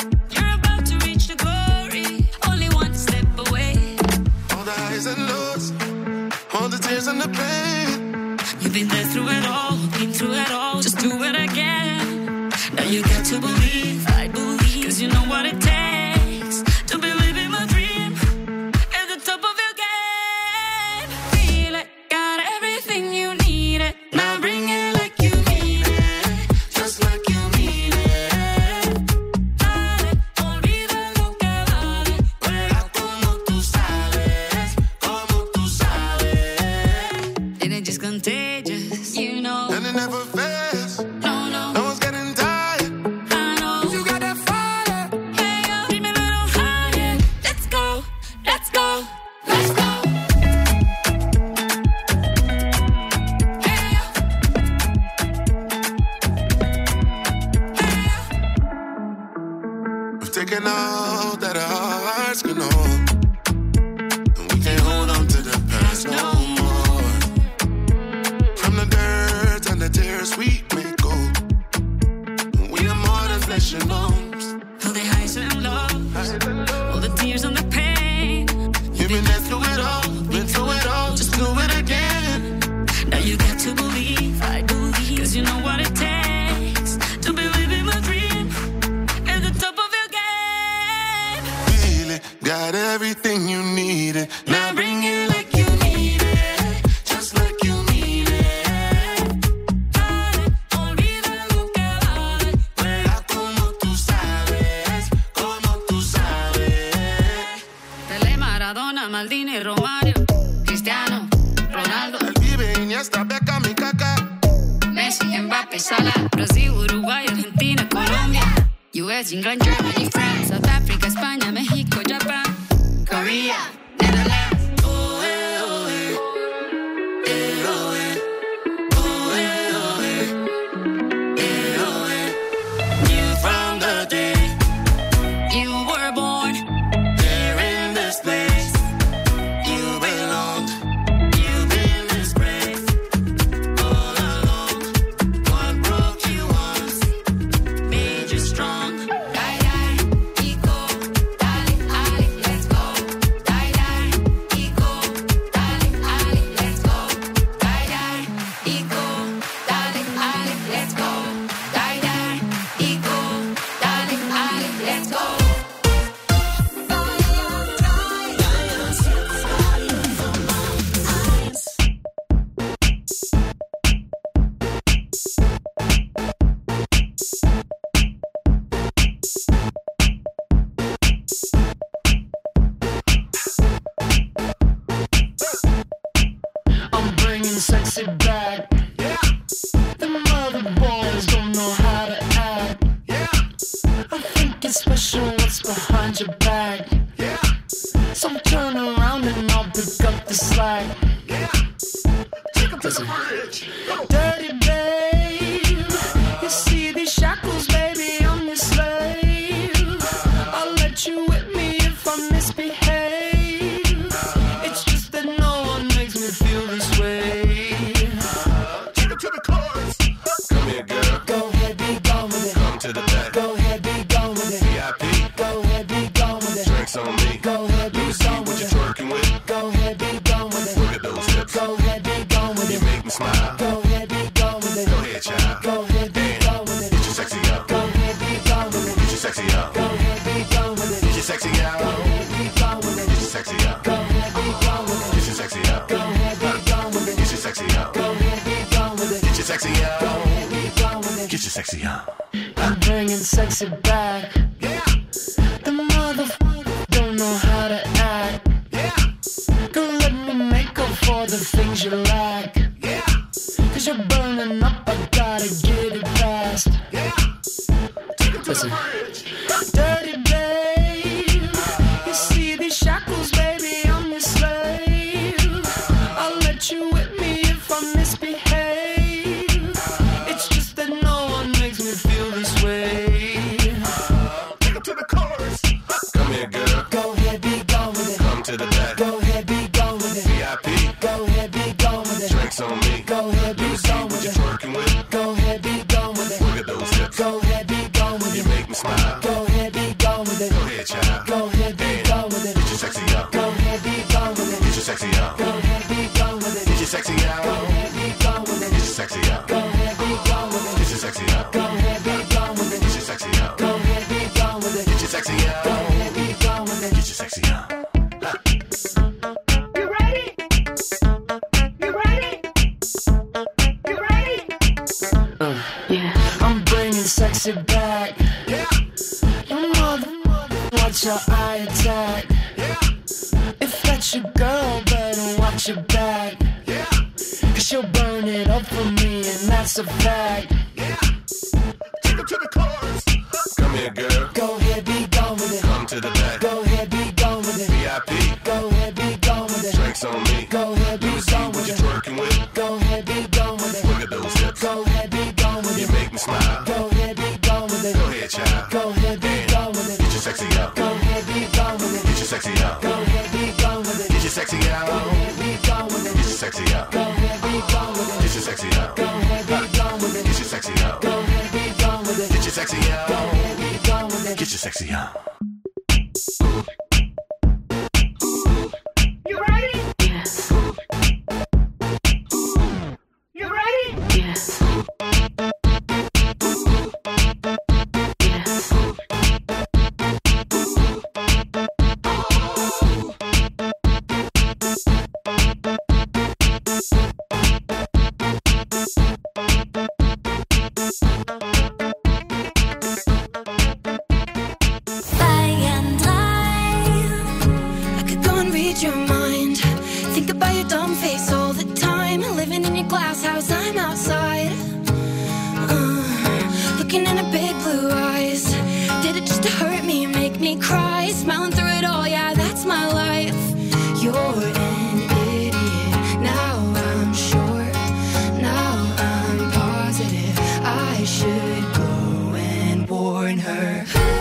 All the tears and the pain. You've been there through it all, been through it all. Just do it again. Now you got to believe, I believe. Cause you know what it takes to believe in my dream. At the top of your game. Feel it, got everything you need it. Now bring it like you mean it. Just like you mean it. Dale, olvida lo que vale. Juega como tú sabes. Como tú sabes. And it's just contagious, you know. And it never fails. No, no. No one's getting tired. I know. You got that fire. Hey, yo, keep me a little higher. Let's go, let's go, let's go. Hey, yo. Hey, yo. We've taken all that our hearts can hold. And we can't hold on to the past no more. From the dirt and the tears we make gold. We are more than flesh and bones. All the highs and lows, all the tears and the pain. You've been there through it all, been through it all. Just do it again. Now you got to believe, I believe. Cause you know what it takes to believe in my dream. At the top of your game. Feel it, got everything you needed. Now bring it like you need it. Just like you mean it. Dale, olvida lo que vale. Juega como tú sabes. Como tú sabes. Pelé, Maradona, Maldini, Romario, Cristiano, Ronaldo. El Vive, Iniesta, Beckham y Kaká. Messi, Mbappé, Salah. Brasil, Uruguay, Argentina, Colombia. US, England, Germany, France, South Africa, España, México, Japan, Korea, Netherlands. Oh, eh, oh, eh. Eh, oh, eh. Oh, eh, oh, eh. Eh, oh, eh. Knew from the day you were born, there in this place, you belong. You've been disgraced all along. What broke you once made you strong. Die, die, eco, sexy back. The mother boys don't know how to act. I think it's special what's behind your back. So turn around and I'll pick up the slack. Listen. Dirty babe, you see these shackles, baby, I'm your slave. I'll let you whip me if I misbehave. It's just that no one makes me feel this way. Take it to the chorus. Come here, girl. Go ahead, be gone with it. Come to the back. Go ahead, be gone with it. VIP. Go ahead, be gone with it. Drinks on me. Go ahead, be gone with it. What you twerking with? Go ahead, be gone with it. Look at those hips. Go ahead, be gone with it. You make me smile. Go ahead, be gone with it. Go ahead, child. Go ahead, be gone with it. Get your sexy out. Go ahead, be gone with it. Get your sexy out. Go ahead, be gone with it. Get your sexy out. Go ahead, be gone with it. Get your sexy out. Go ahead, be gone with it. Get your sexy out. Go ahead, be gone with it. Get your sexy out. Go ahead, be gone with it. Get your sexy out. Go ahead, be gone with it. Get your sexy out. I'm bringing sexy back. The motherfucker don't know how to act. Don't let me make up for the things you lack. Cause you're burning up, I gotta get it fast. Listen. Dirty babe, you see these shackles, baby, I'm your slave. I'll let you whip me if I misbehave. It's just that no one makes me feel this way. Take it to the chorus. Come here, girl. Go ahead, be gone with it. Come to the back. Go ahead, be gone with it. VIP. Go ahead, be gone with it. Drinks on me. Go ahead, be gone What with you it. twerking with? Go ahead, be gone with it. Look at those hips. Go ahead, be gone with You it. make me smile. Go ahead, be gone with it. Go ahead, child. Go ahead, be gone with it. Get your sexy out. Go ahead, be gone with it. Get your sexy out. Go ahead, be gone with it. Get your sexy out. Go ahead, be gone with it. Get your sexy out. Go ahead, be gone with it. Get your sexy out. Go ahead, be gone with it. Get your sexy out. Go ahead, be gone with it. Get your sexy out. Go ahead, be gone with it. Get your sexy out. You ready? You ready? You ready? I'm bringing sexy back. Your mother, watch your eye attack. If that's your girl, better watch your back. Cause she'll burn it up for me, and that's a fact. Take it to the chorus. Come here, girl. Go ahead, be gone with it. Come to the back. Go ahead, be gone with it. VIP. Go ahead, be gone with it. Drinks on me. Go ahead, be gone What with you it. twerking with? Go ahead, be gone with it. Look at those hips. Go ahead, be gone with You it. make me smile. Go ahead, be gone with it. Go ahead, child. Go ahead, be gone with it. Get your sexy out. Go ahead, be gone with it. Get your sexy out. Go ahead, be gone with it. Get your sexy out. Go ahead, be gone with it. Get your sexy out. Go ahead, be gone with it. Get your sexy out. Go ahead, be gone with it. Get your sexy out. Go ahead, be gone with it. Get your sexy out. Go ahead, be gone with it. Get your sexy out. You ready? Yes. You ready? Yes. I could go and read your mind. Think about your dumb face all the time. Living in your glass house, I'm outside. Looking in her big blue eyes. Did it just to hurt me, make me cry? Smiling through it all, yeah, that's my life. You're an idiot. Now I'm sure. Now I'm positive. I should go and warn her.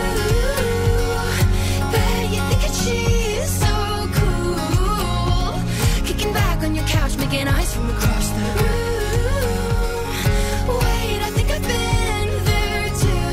Bet you think that she's so cool. Kicking back on your couch, making eyes from across the room. Wait, I think I've been there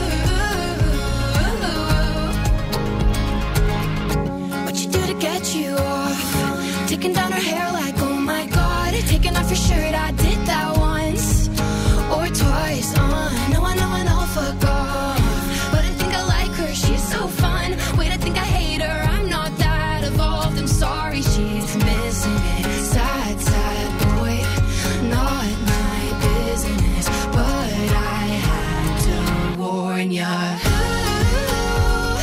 too. What you do to get you off? Taking down her hair like, oh my god. Taking off your shirt, I did that once or twice. No, I'll fuck off. But I think I like her, she's so fun. Wait, I think I hate her, I'm not that evolved. I'm sorry, she's missing it. Sad, sad boy, not my business. But I had to warn ya.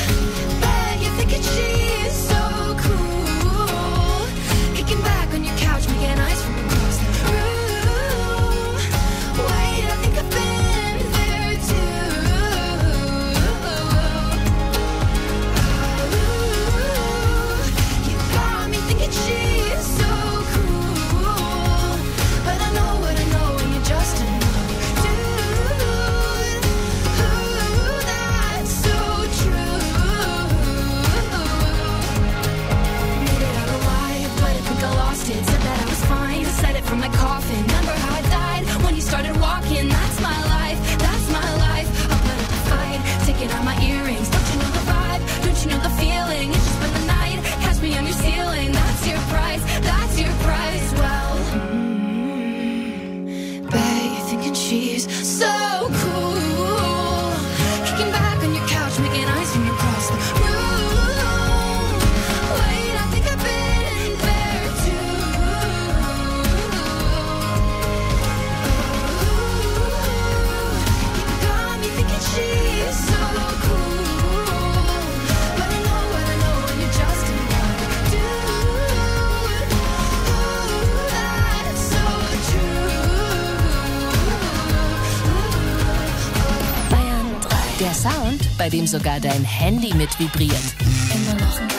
Bet you're thinking she's so cool. Kicking back on your couch. bei dem sogar dein Handy mit vibriert. Immer noch geil.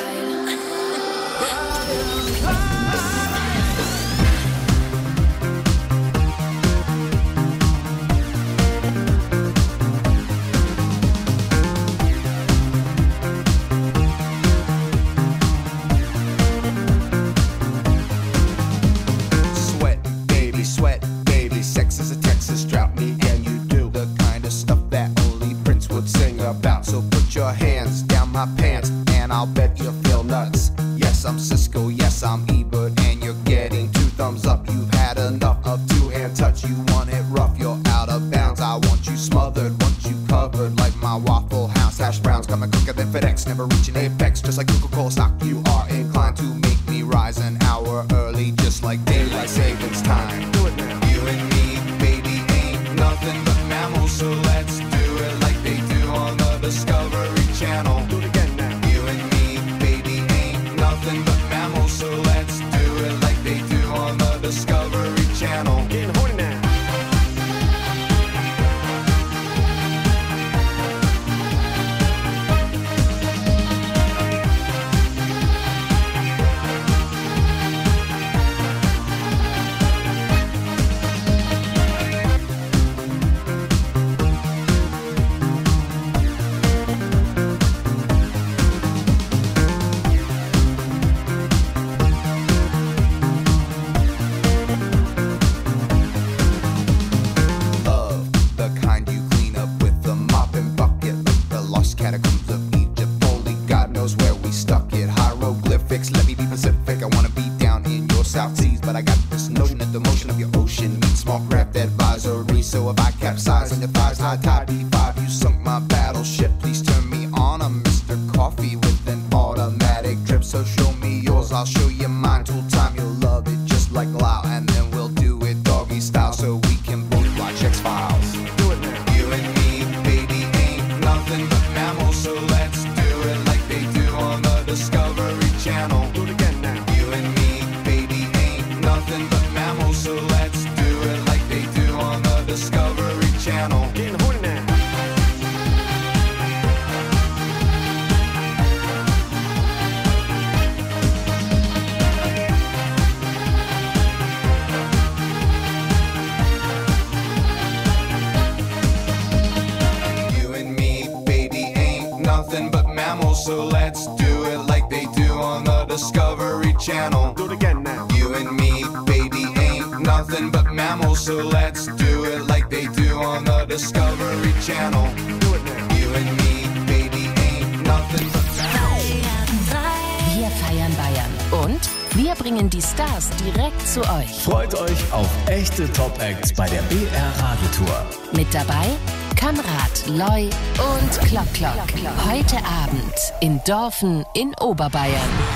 Sweat, baby, sex is a Texas drought. Me and you do the kind of stuff that only Prince would sing about. So put your hands down my pants, and I'll bet you'll feel nuts. Yes, I'm Cisco, yes, I'm Ebert, and you're getting 2 thumbs up. You've had enough of 2-hand touch. You want it rough, you're out of bounds. I want you smothered, want you covered like my Waffle House hash browns. Coming quicker than FedEx, never reaching apex. Just like Coca-Cola stock, you are inclined to make me rise an hour early, just like daylight savings time. You and me, baby, ain't nothing but mammals, so let's do it like they do on the Discovery Channel. Do it again now. You and me, baby, ain't nothing but mammals, so let's do it like they do on the Discovery Channel. Getting horny now. So let's do it like they do on the Discovery Channel. Do it again now. You and me, baby, ain't nothing but mammals. So let's do it like they do on the Discovery Channel. Do it now. You and me, baby, ain't nothing but mammals. Wir feiern Bayern und wir bringen die Stars direkt zu euch. Freut euch auf echte Top-Acts bei der BR Radiotour. Mit dabei Kamrat, Loi und Klock Klock. Heute Abend in Dorfen in Oberbayern.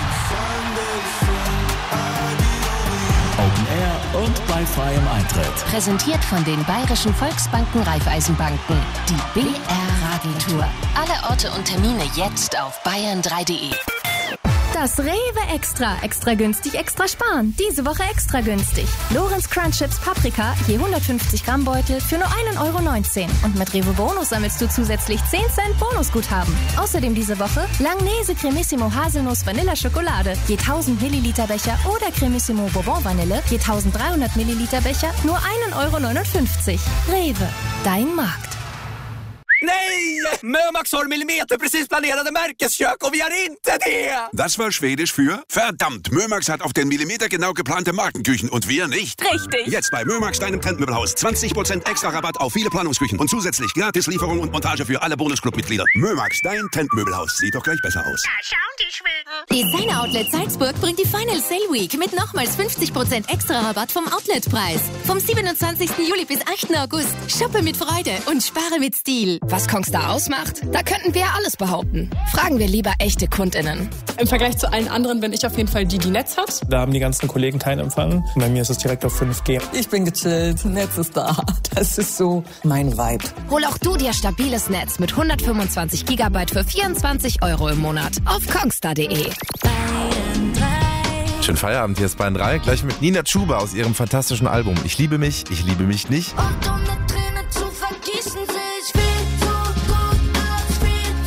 Open Air und bei freiem Eintritt. Präsentiert von den Bayerischen Volksbanken Raiffeisenbanken. Die BR Radiotour. Alle Orte und Termine jetzt auf bayern3.de. Das Rewe Extra. Extra günstig, extra sparen. Diese Woche extra günstig. Lorenz Crunch Chips Paprika, je 150 Gramm Beutel für nur 1,19 €. Und mit Rewe Bonus sammelst du zusätzlich 10 Cent Bonusguthaben. Außerdem diese Woche Langnese Cremissimo Haselnuss Vanilla Schokolade, je 1000 Milliliter Becher oder Cremissimo Bourbon Vanille, je 1300 Milliliter Becher, nur 1,59 €. Rewe, dein Markt. Nej! Mömax har millimeter precis planerade Märkeskök och vi har inte det! Das war Schwedisch für verdammt, Mömax hat auf den Millimeter genau geplante Markenküchen und wir nicht. Richtig. Jetzt bei Mömax, deinem Trendmöbelhaus. 20% extra Rabatt auf viele Planungsküchen und zusätzlich gratis Lieferung und Montage für alle Bonusclub-Mitglieder. Mömax, dein Trendmöbelhaus. Sieht doch gleich besser aus. Da schauen die Schweden. Designer Outlet Salzburg bringt die Final Sale Week mit nochmals 50% extra Rabatt vom Outletpreis. Vom 27. Juli bis 8. August. Shoppe mit Freude und spare mit Stil. Was Kongstar ausmacht? Da könnten wir ja alles behaupten. Fragen wir lieber echte KundInnen. Im Vergleich zu allen anderen bin ich auf jeden Fall die Netz hat. Da haben die ganzen Kollegen keinen Empfang. Bei mir ist es direkt auf 5G. Ich bin gechillt, Netz ist da. Das ist so mein Vibe. Hol auch du dir stabiles Netz mit 125 GB für 24 € im Monat auf kongstar.de. Schönen Feierabend, hier ist Bayern 3. Gleich mit Nina Chuba aus ihrem fantastischen Album Ich liebe mich nicht. Und um eine Träne zu vergießen, seh ich viel zu gut aus, viel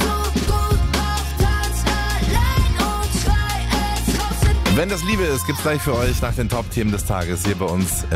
Wenn das Liebe ist, gibt's gleich für euch nach den Top-Themen des Tages hier bei uns im